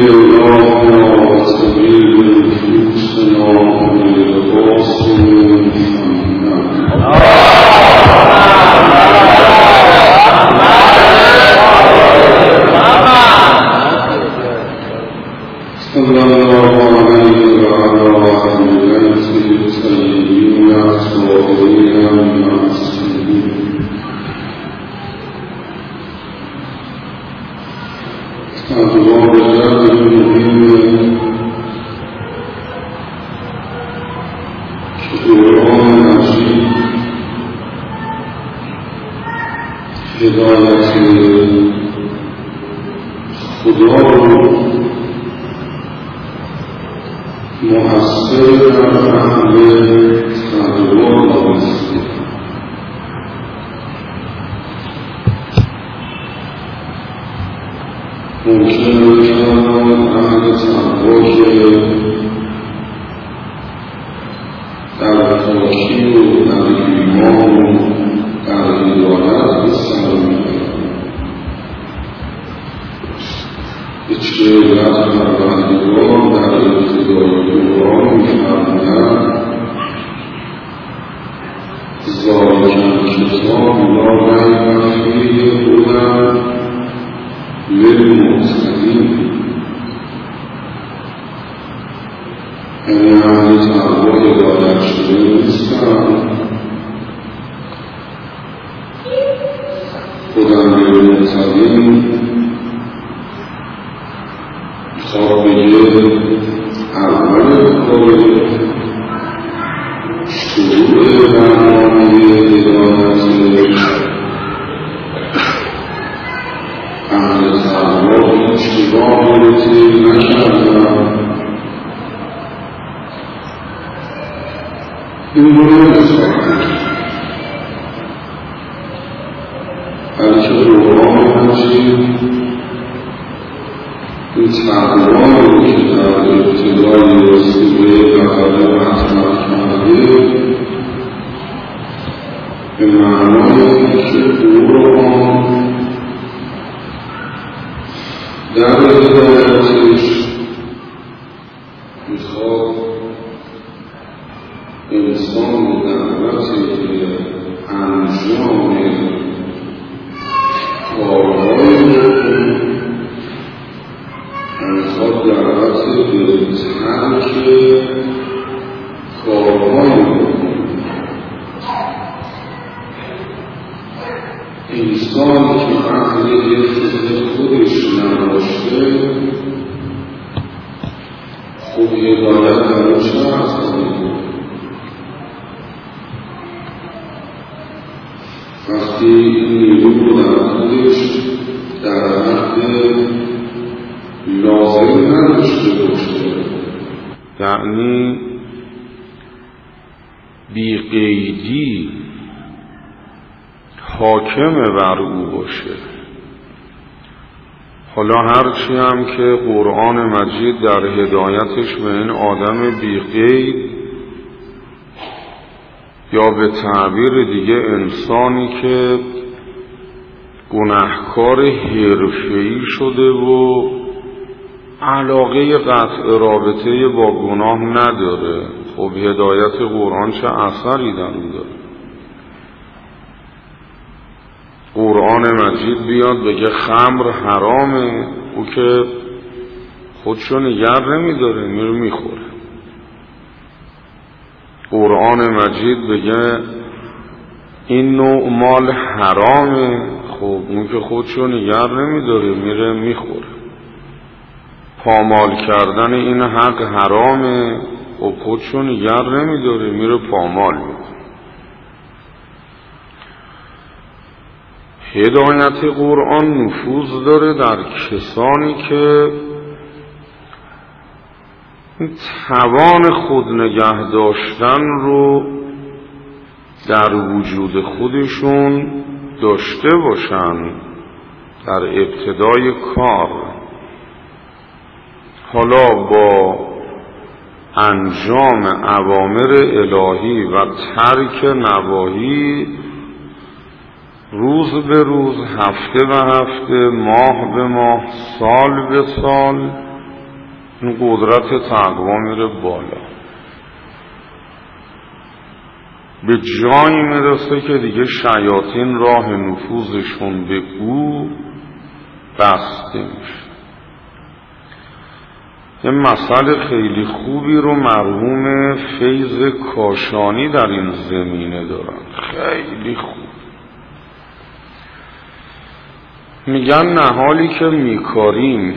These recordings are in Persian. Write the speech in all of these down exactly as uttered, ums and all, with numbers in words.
یعنی بی‌قیدی حاکم بر او باشه. حالا هرچی هم که قرآن مجید در هدایتش به این آدم بی‌قید یا به تعبیر دیگه انسانی که گناهکار حرفه‌ای شده و علاقه قطع رابطه با گناه نداره، خب هدایت قرآن چه اثری در اون داره؟ قرآن مجید بیاد بگه خمر حرامه، او که خودشو نگر نمیداره میره میخوره. قرآن مجید بگه این نوع مال حرامه، خب اون که خودشو نگر نمیداره میره میخوره. پامال کردن این حق حرامه، خب خودشو نگر نمیداره میره پامال میکنه. هدایت قرآن نفوذ داره در کسانی که توان خود نگه داشتن رو در وجود خودشون داشته باشن در ابتدای کار. حالا با انجام اوامر الهی و ترک نواهی روز به روز، هفته به هفته، ماه به ماه، سال به سال این قدرت تقوا میره بالا، به جایی میرسه که دیگه شیاطین راه نفوذشون به او بسته میشه. یه مثل خیلی خوبی رو مرحوم فیض کاشانی در این زمینه دارن، خیلی خوب. میگن نهالی که میکاریم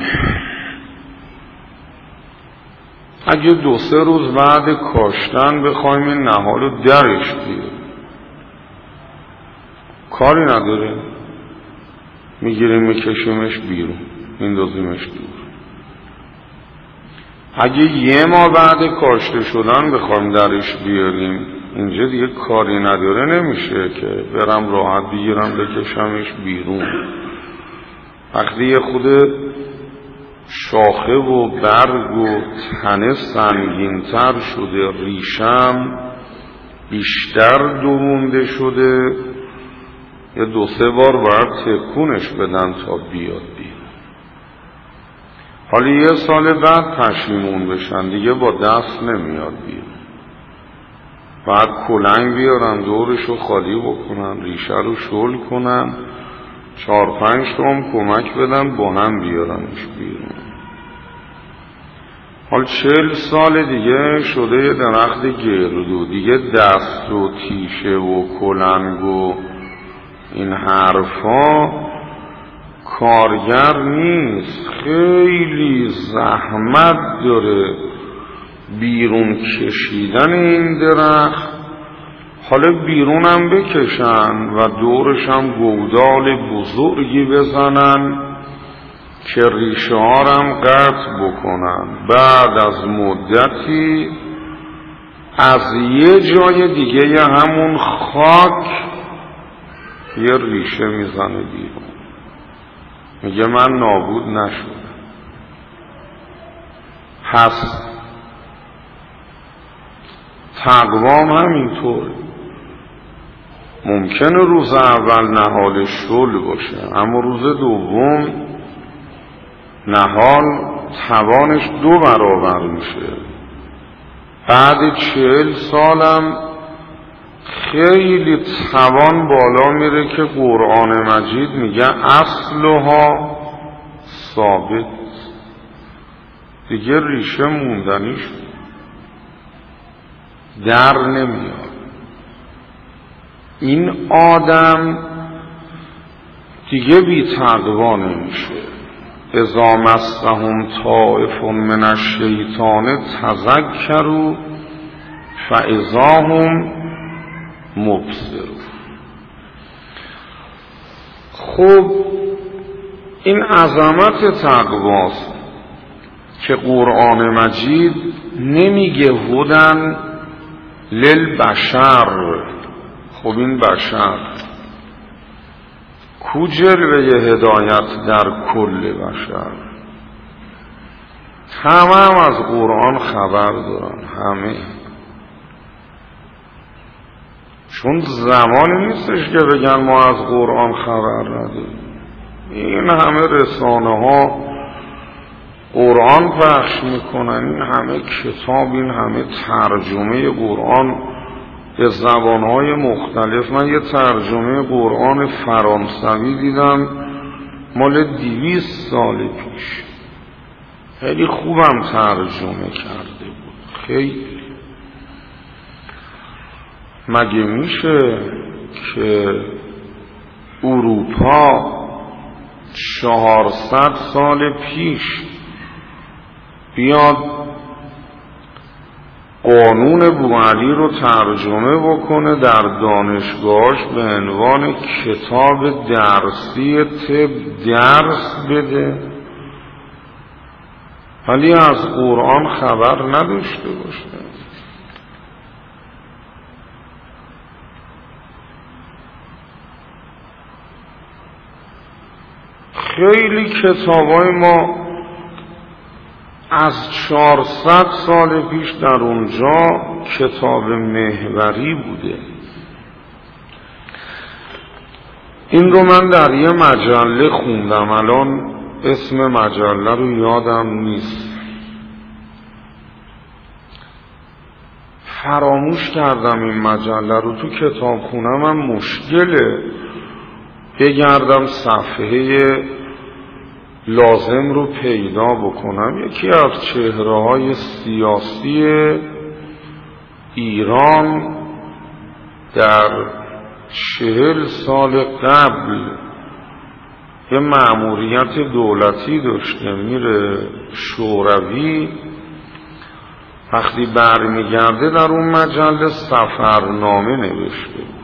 اگه دو سه روز بعد کاشتن بخوایم این نهال رو درش بیاریم، کاری نداره، میگیریم میکشیمش بیرون، میندازیمش دور. اگه یه ماه بعد کاشته شدن بخوایم درش بیاریم، اینجا دیگه کاری نداره، نمیشه که برم راحت بگیرم بکشمش بیرون. وقتی یه خود شاخه و برگ و تنه سنگین‌تر شده، ریشم بیشتر دوونده شده، یه دو سه بار باید تکونش بدن تا بیاد بیرون. حالا یه سال بعد پشیمون بشن، دیگه با دست نمیاد بیرون، بعد کلنگ بیارن دورشو خالی بکنن، ریشه رو شل کنن، چهار پنج تا هم کمک بدن با هم بیارنش بیرون. حال چهل سال دیگه شده یه درخت گردو، دیگه دست و تیشه و کلنگ و این حرفا کارگر نیست، خیلی زحمت داره بیرون کشیدن این درخت. حالا بیرونم بکشن و دورشم گودال بزرگی بزنن که ریشه هارم قطع بکنن. بعد از مدتی از یه جای دیگه یه همون خاک یه ریشه میزنه بیرون، میگه من نابود نشدم. پس تقوام همینطوره، ممکنه روز اول نهال شل باشه، اما روز دوم نهال توانش دو برابر میشه. بعد چهل سالم خیلی توان بالا میره که قرآن مجید میگه اصلها ثابت، دیگه ریشه موندنی شد، در نمیاد. این آدم دیگه بی تقوا نمیشه. اذا مسهم طائف من الشیطان تذکروا فاذا هم مبصرون. خب این عظمت تقواست که قرآن مجید نمیگه هدن للبشر. خب این بشر کو جلوه هدایت در کل بشر؟ همه هم از قرآن خبر دارن، همه. چون زمانی نیستش که بگن ما از قرآن خبر نداریم. این همه رسانه ها قرآن پخش میکنن، این همه کتاب، این همه ترجمه قرآن به زبانهای مختلف. من یه ترجمه قرآن فرانسوی دیدم مال دویست سال پیش، خیلی خوبم ترجمه کرده بود. خیلی مگه میشه که اروپا چهارصد سال پیش بیاد قانون بوعلی رو ترجمه بکنه در دانشگاهش به عنوان کتاب درسی طب درس بده، ولی از قرآن خبر نداشته باشه؟ خیلی کتابای ما از چهارصد سال پیش در اونجا کتاب محوری بوده. این رو من در یه مجله خوندم، الان اسم مجله رو یادم نیست. فراموش کردم این مجله رو. تو کتابخونه‌م هم مشکله بگردم صفحه لازم رو پیدا بکنم. یکی از چهره‌های سیاسی ایران در چهل سال قبل یه مأموریت دولتی داشته، میره شوروی، وقتی برمیگرده در اون مجله سفرنامه نوشته بود.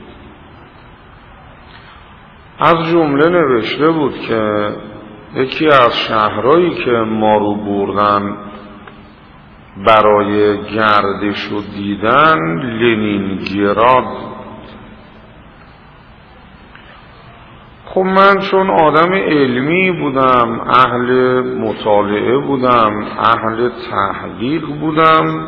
از جمله نوشته بود که یکی از شهرهایی که ما رو بردن برای گردش و دیدن لنینگراد. خب من چون آدم علمی بودم، اهل مطالعه بودم، اهل تحقیق بودم،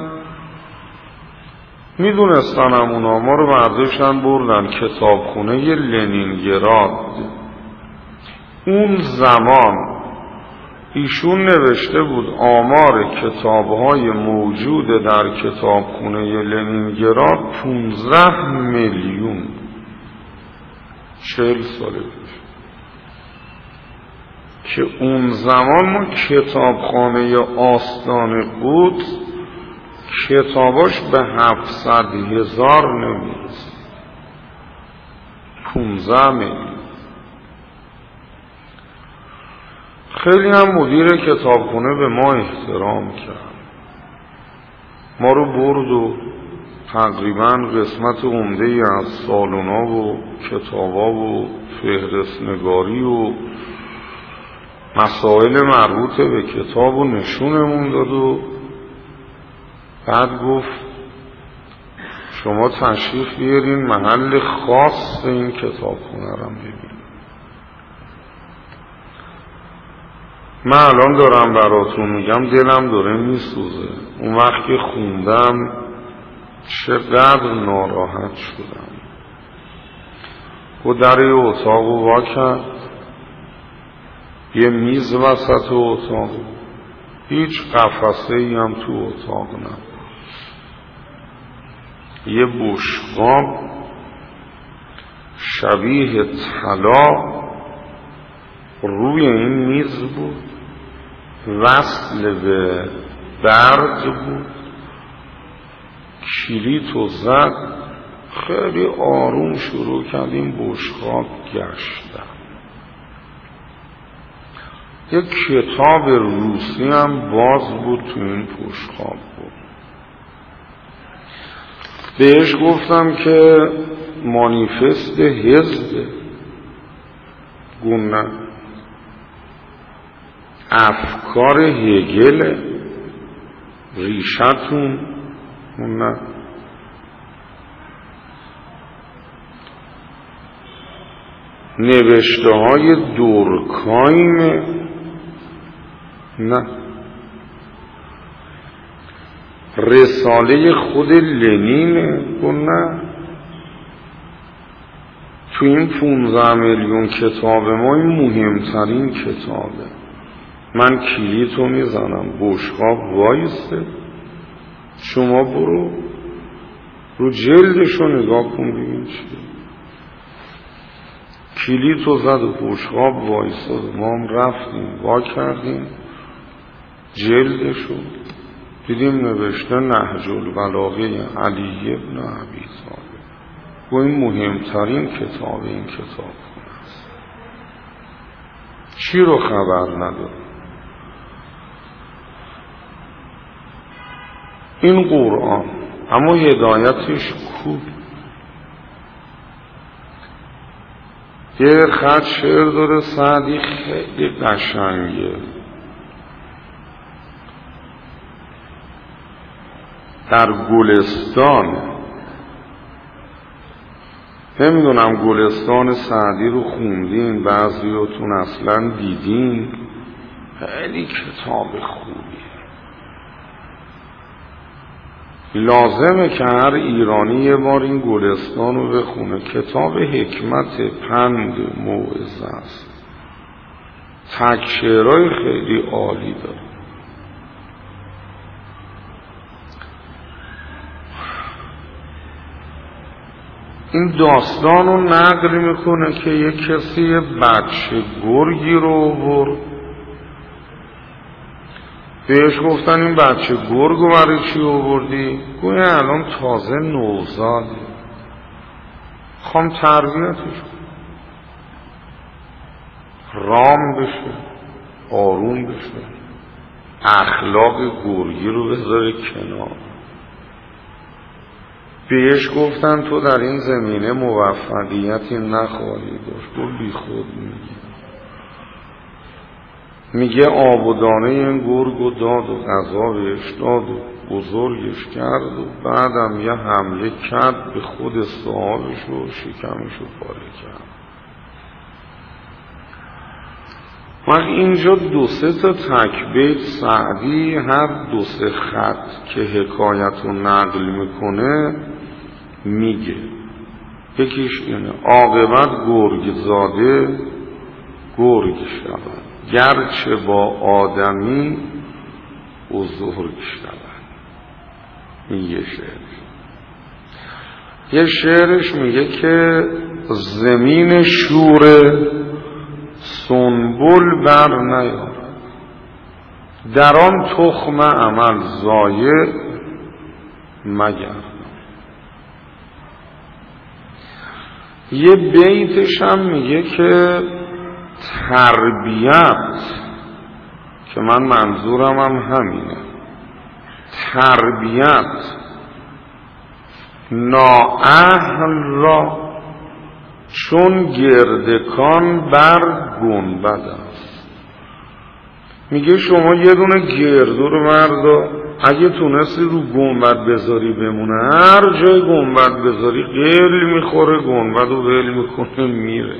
میدونستنم اونا ما رو برداشتن بردن کتابخونه لنینگراد. اون زمان ایشون نوشته بود آمار کتاب‌های موجود در کتابخونه لنینگراد پونزده میلیون. چهل ساله پیش که اون زمان ما کتابخانه آستان قدس کتاباش به هفتصد هزار نمیرسه. پونزده میلیون. خیلی هم مدیر کتابخونه به ما احترام کرد، ما رو برد و تقریبا قسمت عمده ای از سالونا و کتابا و فهرستنگاری و مسائل مربوط به کتاب و نشونمون داد و بعد گفت شما تشریف بیارین محل خاص این کتابخونه رو ببینید. من الان دارم براتون میگم دلم داره میسوزه. اون وقت که خوندم چقدر ناراحت شدم. و در یه اتاق رو وا کرد، یه میز وسط اتاق، هیچ قفسه ای هم تو اتاق نبود، یه بشقاب شبیه طلا روی این میز بود، وصل به برگ بود. کلیت و زد، خیلی آروم شروع کردیم بشقاب گشتن. یک کتاب روسی هم باز بود تو این بشقاب بود. بهش گفتم که مانیفست حزب. گونه افکار هگل ریشتون نه. نوشته های دورکایم نه. رساله خود لنین نه. تو این پونزده میلیون کتاب ما این مهمترین کتابه. من کلیتو میزنم، بشقاب وایسته، شما برو رو جلدشو نگاه کن ببین چیه. کلیتو زد و بشقاب وایسته، ما هم رفتیم وا کردیم جلدشو، دیدیم نوشته نهج البلاغه علی بن ابی طالب. و این مهمترین کتاب این کتاب است. چی رو خبر نداره؟ این قرآن اما هدایتش کو؟ یه خط شعر داره سعدی خیلی قشنگه، در گلستان. نمیدونم گلستان سعدی رو خوندین، بعضیاتون اصلا دیدین. خیلی کتاب خوبیه. لازمه که هر ایرانی یه بار این گلستان رو بخونه. کتاب حکمت، پند، موعظه است. تکشعرهای خیلی عالی داره. این داستان رو نقل میکنه که یک کسی بچه گرگی رو آورد، بهش گفتن این بچه گرگ رو برای چی آوردی؟ گویا الان تازه نوزاده، خوام تربیتش کنم، رام بشه، آروم بشه، اخلاق گرگی رو بذاره کنار. بهش گفتن تو در این زمینه موفقیتی نخواهی داشت. تو بی خود میگی میگه آب و دانه این گرگ و داد و غذا بهش داد و بزرگش کرد و بعدم یه حمله کرد به خود صاحبش و شکمش رو پاره کرد. وقت اینجا دو سه تا تکبیت سعدی هر دو سه خط که حکایت رو نقل میکنه میگه. یکیش اینه عاقبت گرگ زاده گرگ شود، گرچه با آدمی بزرگ شود. این یه شعرش. یه شعرش میگه که زمین شوره سنبل بر نیارد، در آن تخم عمل ضایع مگرد. یه بیتش هم میگه که تربیت، که من منظورم هم همینه، تربیت نااهل را چون گردکان بر گنبد است. میگه شما یه دونه گردو رو مردا اگه تونستی رو گنبد بذاری بمونه، هر جای گنبد بذاری قل میخوره، گنبد رو ول میکنه میره.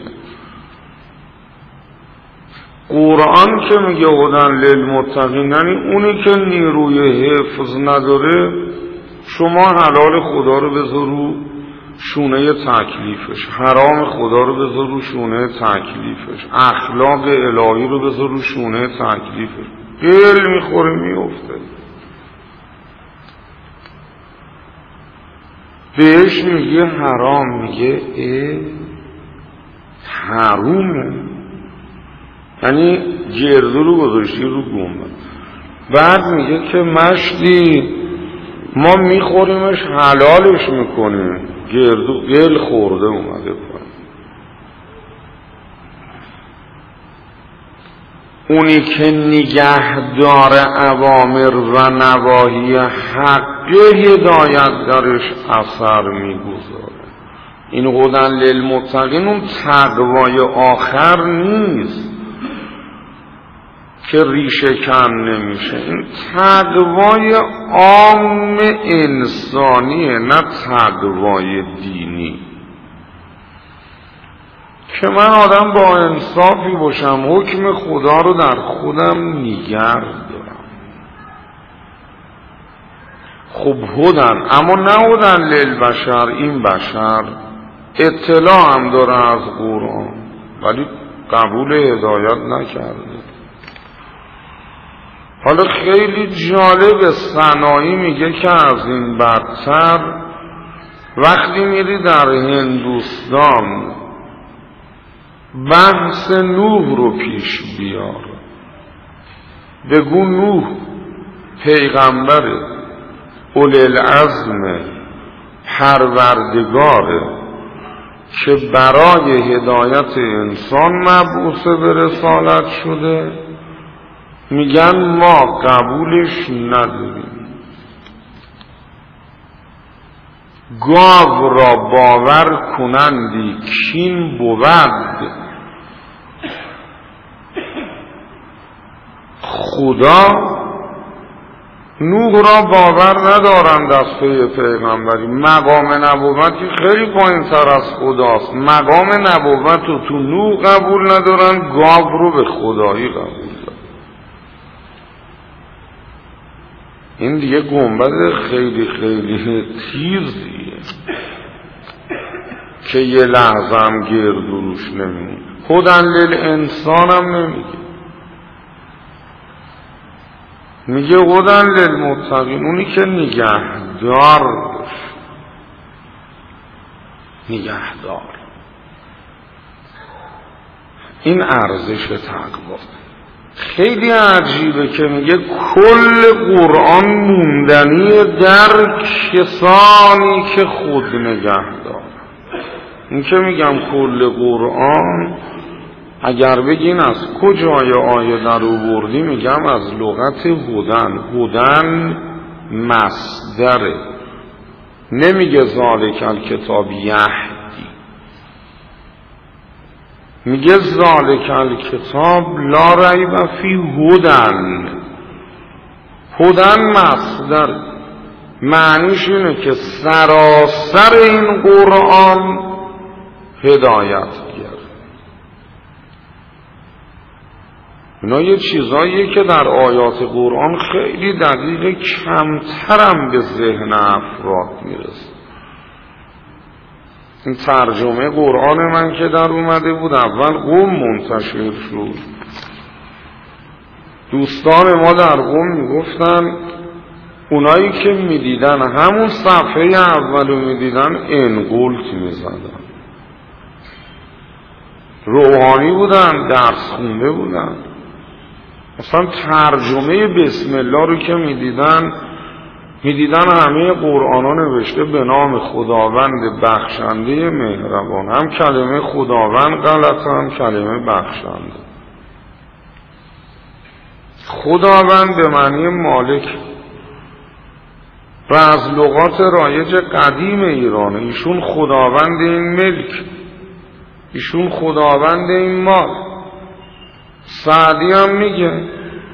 قرآن که میگه هدی للمتقین، یعنی اونی که نیروی حفظ نداره، شما حلال خدا رو بذار رو شونه تکلیفش، حرام خدا رو بذار رو شونه تکلیفش، اخلاق الهی رو بذار رو شونه تکلیفش، قل میخوره میفته. بهش میگه حرام، میگه اه حرومه، یعنی گردو رو گذاشتی رو گنبد. بعد میگه که مشتی ما میخوریمش حلالش میکنیم، گردو قل خورده اومده پایین. اونی که نگهدار اوامر و نواهی حقه هدایت درش اثر میگذاره. این هدی للمتقین اون تقوای آخر نیست که ریشه کن نمیشه، این تقوای عام انسانیه، نه تقوای دینی. که من آدم با انصافی باشم، حکم خدا رو در خودم نگه دارم. خب هدن، اما نه هدن للبشر، این بشر اطلاع هم داره از قرآن ولی قبول هدایت نکرده. حالا خیلی جالب صناعی میگه که از این بدتر وقتی میری در هندوستان بحث نوح رو پیش بیار، بگو نوح پیغمبر اولوالعزم پروردگاره که برای هدایت انسان مبعوث به رسالت شده، میگن ما قبولش نداریم. گاو را باور کنندی کین بود، خدا نوح را باور ندارند از پی پیغمبری. مقام نبوتی خیلی پایین تر از خداست. مقام نبوت رو تو نوح قبول ندارن، گاو رو به خدایی قبول دارن. این دیگه گنبد خیلی خیلی تیزیه که یه لحظه هم گردو روش نمیمونه. هدی للانسان هم نمیگه، میگه هدی للمتقین، اونی که نگهدار باشه. نگهدار. این ارزش تقوا. خیلی عجیبه که میگه کل قرآن موندنی در کسانی که خود نگهدار. این که میگم کل قرآن، اگر بگین از کجای آیه در آوردی، میگم از لغت هدن. هدن مصدره، نمیگه ذالک الکتاب یهدی، میگه ذالک الکتاب لا ریب فیه هدن. هدن مصدر، معنیش اینه که سراسر این قرآن هدایت گرد. اینا یه چیزاییه که در آیات قرآن خیلی دقیق کمترم به ذهن افراد میرسه. این ترجمه قرآن من که در اومده بود، اول قم منتشر شد. دوستان ما در قم میگفتن اونایی که میدیدن همون صفحه اولو میدیدن انقلت میزدن. روحانی بودن، درس خونده بودن. مثلا ترجمه بسم الله رو که میدیدن میدیدن همه قرآن ها نوشته به نام خداوند بخشنده مهربان. هم کلمه خداوند غلطه، هم کلمه بخشنده. خداوند به معنی مالک و از لغات رایج قدیم ایرانه. ایشون خداوند این ملک، ایشون خداوند این مال. سعدی هم میگه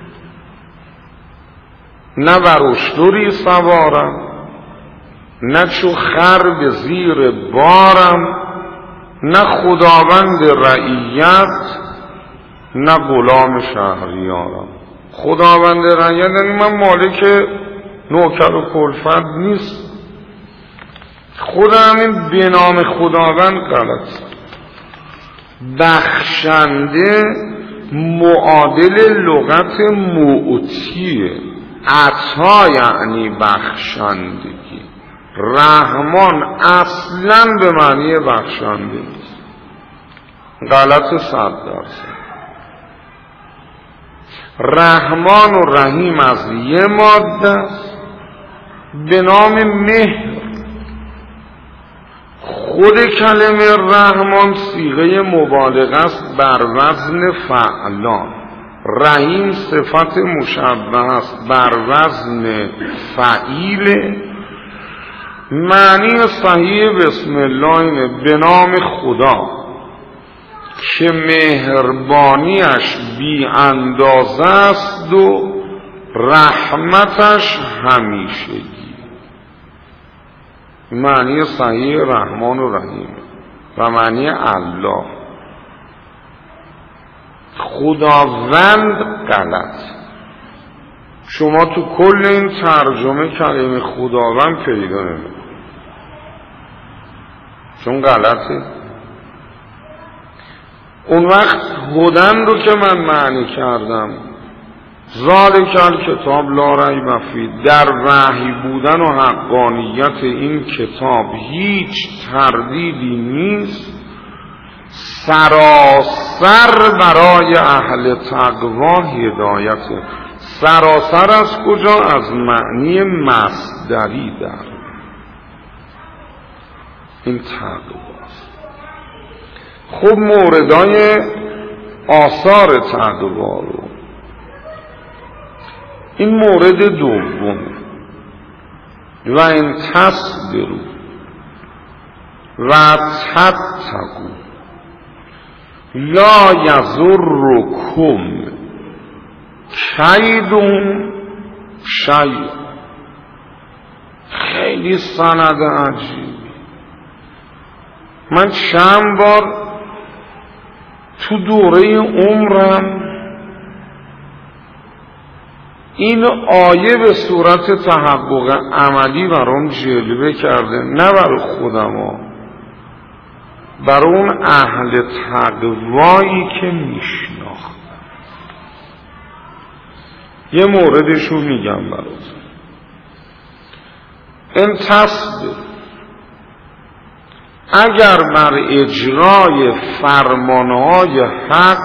نه براشتری سوارم، نه چو خر به زیر بارم، نه خداوند رعیت، نه غلام شهریارم. خداوند رعیت یعنی من مالک نوکر و کلفت نیست. خود همین به نام خداوند غلط. بخشنده معادل لغت معطیه. عطا یعنی بخشندگی. رحمان اصلا به معنی بخشنده نیست. غلط صد درصد. رحمان و رحیم از یه ماده است به نام مهر. خود کلمه رحمان صیغه مبالغه است بر وزن فعلان. رحیم صفت مشبه است بر وزن فعیل. معنی صحیح بسم الله اینه به نام خدا که مهربانیش بی اندازه است و رحمتش همیشگی. معنی صحیح رحمان و رحیم و معنی الله. خداوند غلط. شما تو کل این ترجمه کلمه خداوند پیدا نمید، چون غلطه. اون وقت هدن رو که من معنی کردم، ذالک الکتاب لا ریب فیه، در وحی بودن و حقانیت این کتاب هیچ تردیدی نیست. سراسر برای اهل تقوا هدایت. سراسر از کجا؟ از معنی مصدری در این تقواست. خب موردای آثار تقوا رو، این مورد دوم، و این تصبروا و تتقوا لا یضرکم کیدهم شیئا. خیلی سند عجیبی. من چند بار تو دوره عمرم این آیه به صورت تحقق عملی برام جلوه کرده، نه برای خودم ها، برای اون اهل تقوایی که میشناختم. یه موردشو میگم براتون. ان تصبر، اگر بر اجرای فرمانهای حق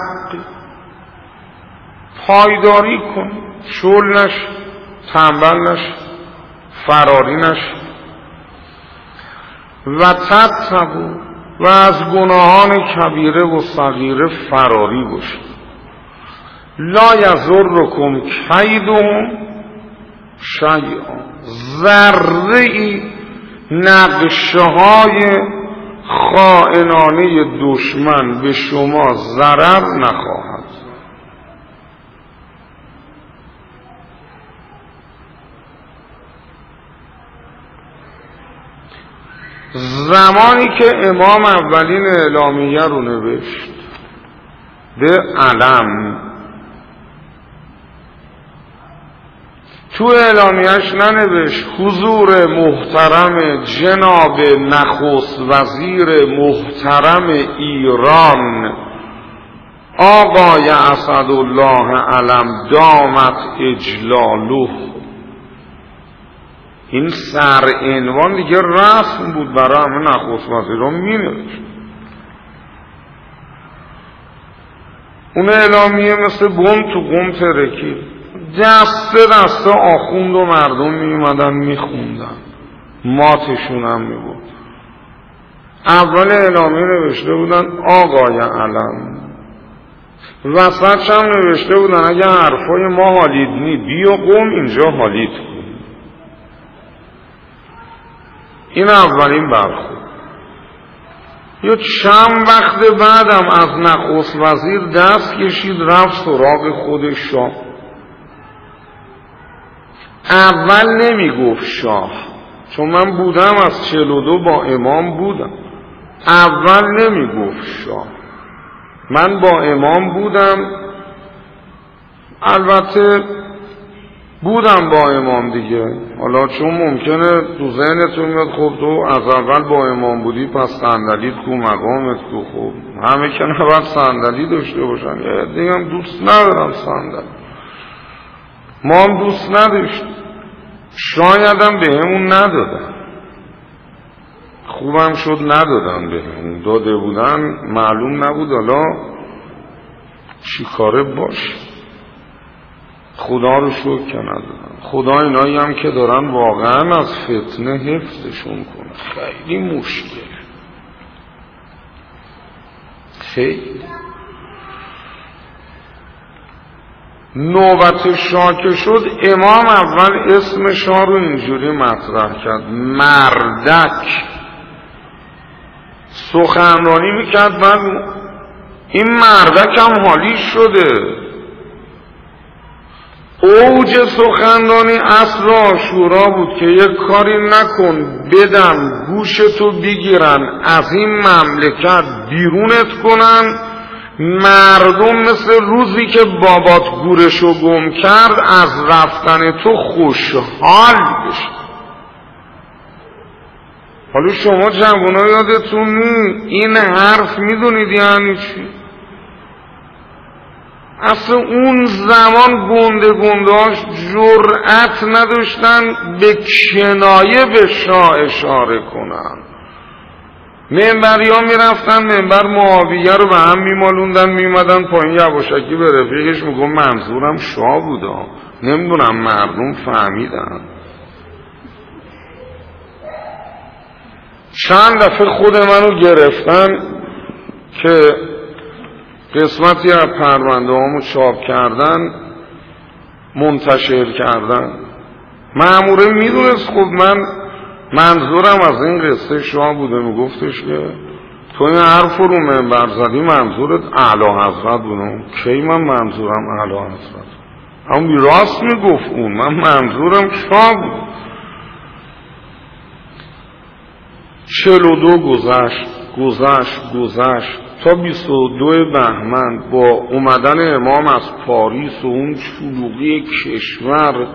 پایداری کنی، شل نشی، تنبل نشی، فراری نشی و تتقوا و از گناهان کبیره و صغیره فراری باشی. لا یضرکم کیدهم شیئا، ذره ای نقشه های خائنانه دشمن به شما ضرر نخواهد. زمانی که امام اولین اعلامیه رو نوشت به علم، تو اعلامیهش ننوشت حضور محترم جناب نخست وزیر محترم ایران آقای اسدالله علم دامت اجلاله. این سر عنوان دیگه رسم بود برای همه نخست وزیران می نوشت. اون اعلامیه مثل بم تو قم ترکی، دسته دسته آخوند و مردم می اومدن می خوندن، ماتشون هم می بود. اول اعلامیه نوشته بودن آقای علم، وسطش هم نوشته بودن اگه حرفای ما حالید نی بیا قم اینجا حالید کن. این اولین برخورد. یا چند وقت بعدم از نخست وزیر دست کشید رفت سراغ خود شاه. اول نمی گفت شاه، چون من بودم از چهل و دو با امام بودم. اول نمی گفت شاه، من با امام بودم. البته بودم با امام دیگه، حالا چون ممکنه تو ذهنتون میاد خب تو از اول با امام بودی پس صندلیت کو، مقامت کو. خب همه که نباید صندلی داشته باشن، یه دیگه هم دوست ندارم صندلی، ما هم دوست نداشت، شاید هم به همون ندادن، خوبم شد ندادن به همون، داده بودن معلوم نبود حالا چی کاره باش. خدا رو شکر که ندارن. خدا اینایی هم که دارن واقعا از فتنه حفظشون کنه. خیلی مشکل، خیلی. نوبت شاه که شد امام اول اسم شاه رو اینجوری مطرح کرد، مردک. سخنرانی میکرد، بعد این مردک هم حالی شده. اوج سخنرانی عصر عاشورا بود که یک کاری نکن بدم گوشتو بگیرن از این مملکت بیرونت کنن، مردم مثل روزی که بابات گورشو گم کرد از رفتن تو خوشحال بشه. حالا شما جوان‌ها یادتون نی این حرف میدونید یعنی چی؟ اصلا اون زمان گنده گندهاش جرأت نداشتن به کنایه به شاه اشاره کنن. منبری ها میرفتن منبر معاویه رو به هم میمالوندن، میمدن پایین یواشکی به رفیقش میگم منظورم شاه بودا، نمیدونم مردم فهمیدن. چند دفعه خود منو گرفتن که قسمتی از پرونده هامو چاپ کردن منتشر کردن. مأموره میدونست خب من منظورم از این قصه شاه بوده، میگفتش که تو این حرف رو منبر زدی منظورت اعلی حضرت بوده. کی من منظورم اعلی حضرت؟ اما راست میگفت اون، من منظورم شاه بود. چهل و دو گذشت گذشت گذشت تا بیست و دو بهمن با اومدن امام از پاریس و اون شلوغی کشور،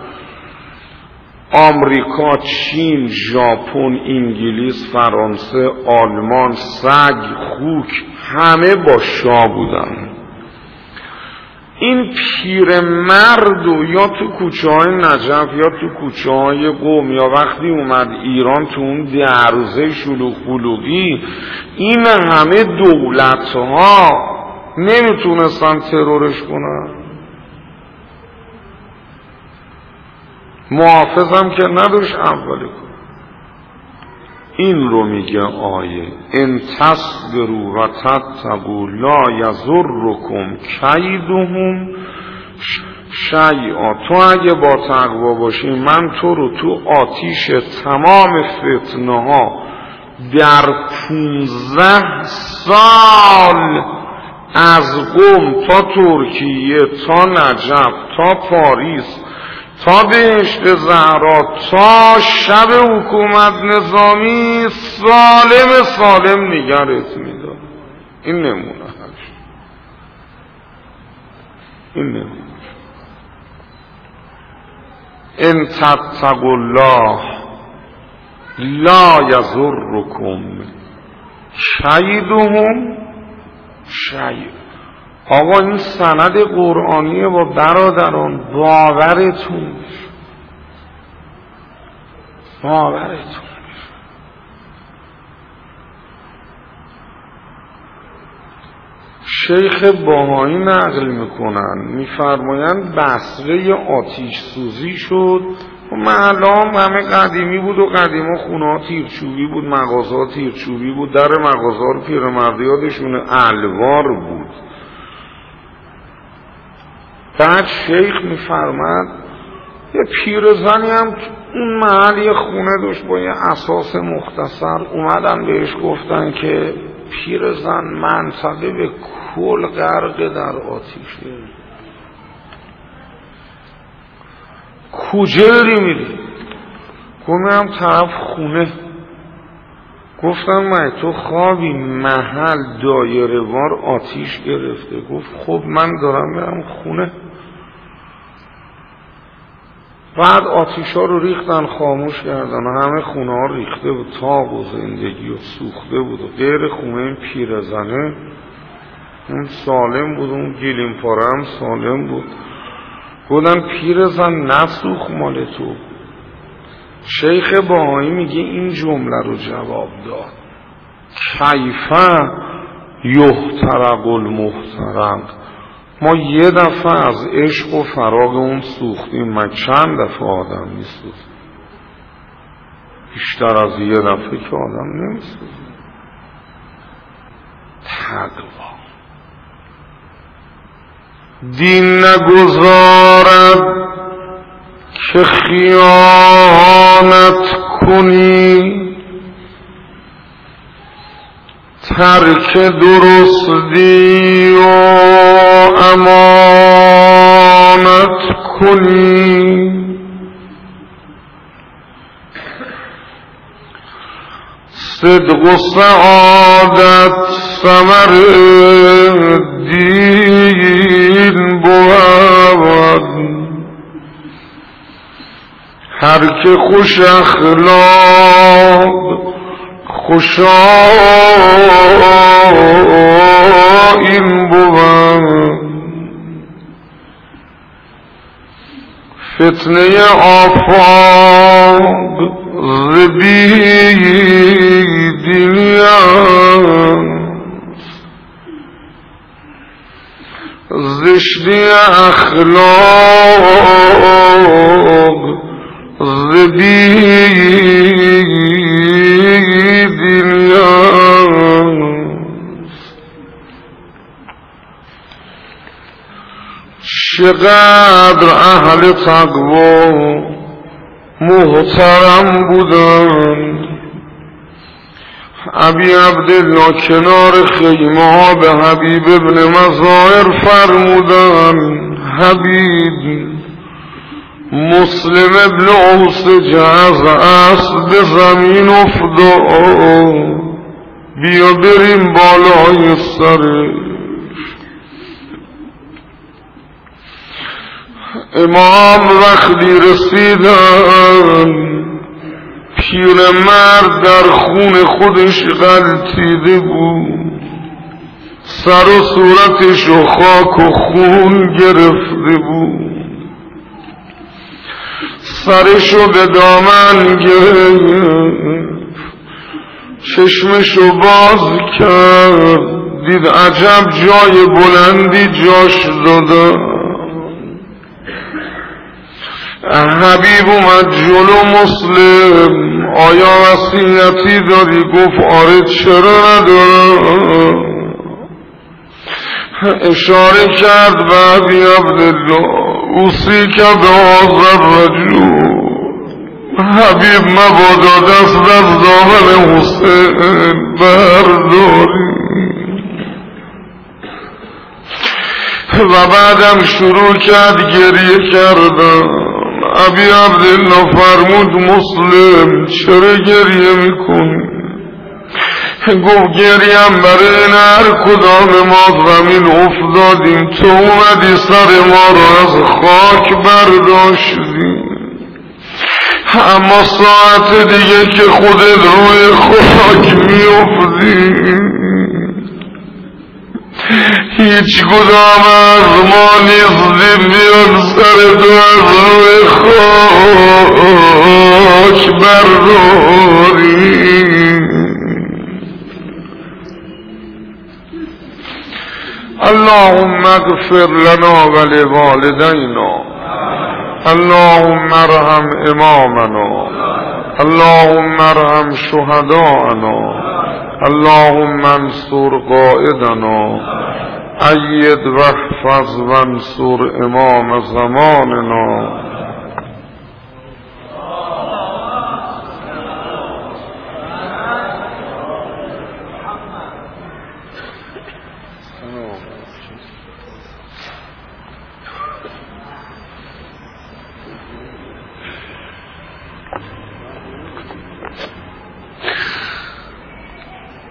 آمریکا، چین، ژاپن، انگلیس، فرانسه، آلمان، سگ، خوک، همه با شاه بودن. این پیرمرد و یا تو کوچه های نجف یا تو کوچه های قم یا وقتی اومد ایران تو اون درزه شلوغ بلوغی، این همه دولت ها نمیتونستن ترورش کنن. محافظم که نداشت اولی کن. این رو میگه آیه ان تصبروا و تتقوا لا یضرکم کیدهم شیئا. تو اگه با تقوا باشی من تو رو تو آتیش تمام فتنه ها در پونزده سال از قم تا ترکیه تا نجف تا پاریس تا بهشت زهرا تا شب حکومت نظامی سالم سالم نگرت میداد. این نمونه هست. این نمونه ان تتقوا الله لا یضرکم کیدهم شیئا. آقا این سند قرآنیه با برادران، باورتون باورتون شیخ باهایی نقل میکنن میفرمایند بصره آتیش سوزی شد. معلوم همه قدیمی بود و قدیما خونه ها تیرچوبی بود، مغازه ها تیرچوبی بود، در مغازه ها رو پیرمردی یادشون الوار بود. بعد شیخ میفرماد یه پیرزنی هم اون محل یه خونه داشت با یه اساس مختصر، اومدن بهش گفتن که پیرزن منطقه به کل غرق در آتیشه، کجا داری میری؟ گفتم طرف خونه. گفتم من تو خوابی؟ محل دایره وار آتیش گرفته. گفت خب من دارم میرم خونه. بعد آتیش ها رو ریختن خاموش کردن و همه خونه ها ریخته بود، تاق و زندگی و سوخته بود و غیر خونه این پیرزنه اون سالم بود، اون گلیم پاره هم سالم بود. گفتن پیرزن نسوخ مال تو. شیخ باهایی میگه این جمله رو جواب داد کیفه یحترق المحترق. ما یه دفعه از عشق و فراغ اون سوختیم، ما چند دفعه آدم میسوزه؟ بیشتر از یه دفعه که آدم نمیسوزه. تقوا دین نگذارد که خیانت کنی، ترک درستی و امانت کنی. صدق و سعادت ثمر دین بود، هر که خوش اخلاق خوشا این بود. فتنه آفاق زبیدی است، زشتی اخلاق زبیدی است. چقدر اهل تقوا محترم بودن. ابی عبدالله کنار خیمه ها به حبیب ابن مظاهر فرمودن حبیب مسلم ابن اوسج از اسب به زمین افتاد، بیا بریم بالای سرش. امام وقتی رسیدن پیرمرد در خون خودش غلطیده بود، سر و صورتش و خاک و خون گرفته بود، سرشو به دامن گرفت، چشمشو باز کرد، دید عجب جای بلندی جاش داده. حبیب اومد جلو مسلم، آیا وصیتی داری؟ گفت آره چرا ندارم. اشاره کرد به ابی عبدالله، اوصی که به آذر رجل، حبیب مبادا دست از دامن حسین برداری. و بعدم شروع کرد گریه کردن. ابی عبدالله فرمود مسلم چرا گریه میکنی؟ گفت گریم برای این هر کدام ما زمین افتادیم، تو اومدی سر ما را از خاک برداشتی، اما ساعت دیگه که خودت روی خاک میافتی هیچ کدام از ما نیستیم بیان سر تو از روی خاک برداری. اللهم اغفر لنا ولوالدينا، اللهم ارحم امامنا، اللهم ارحم شهداءنا، اللهم انصر قائدنا، اید واحفظ وانصر امام زماننا.